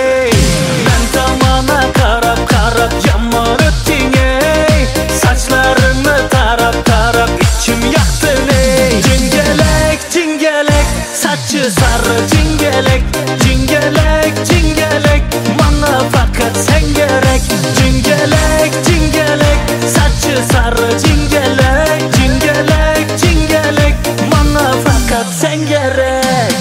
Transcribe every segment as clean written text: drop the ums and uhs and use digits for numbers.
ey. Men tomona qarab yomon o'tding ey. Sochlarimni tarab ichim yoqdin ey. Jingalak sachi sarı jingalak mana faqat sen kerak. Jingalak sachi sarı jingalak mana faqat sen kerak.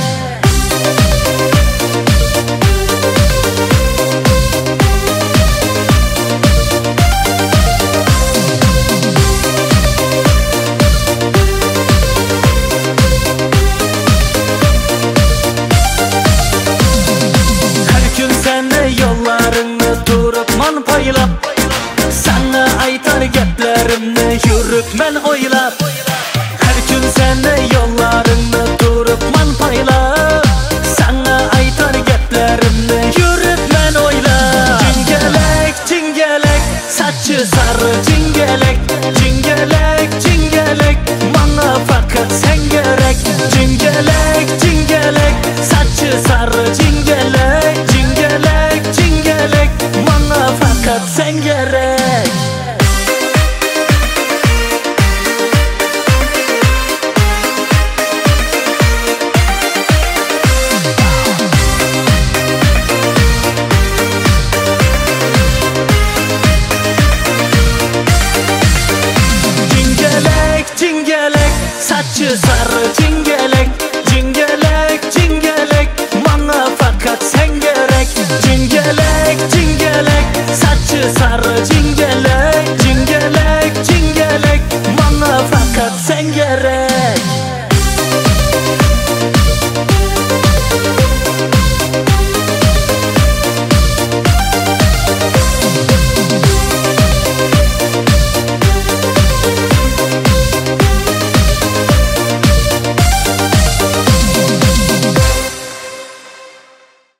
Yollarını durupman paylap, sana aytar gaplerimni yuribman o'ylab. Her gün seni yollarını durupman paylap, sana aytar gaplerimni yuribman o'ylab. Jingalak sachi sarı jingalak mana faqat sen kerak. Jingalak sachi sarı jingalak mana faqat sen kerak. Jingalak sachi sarı jingalak mana faqat sen kerak. Jingalak sachi sarı jingalak mana faqat sen kerak.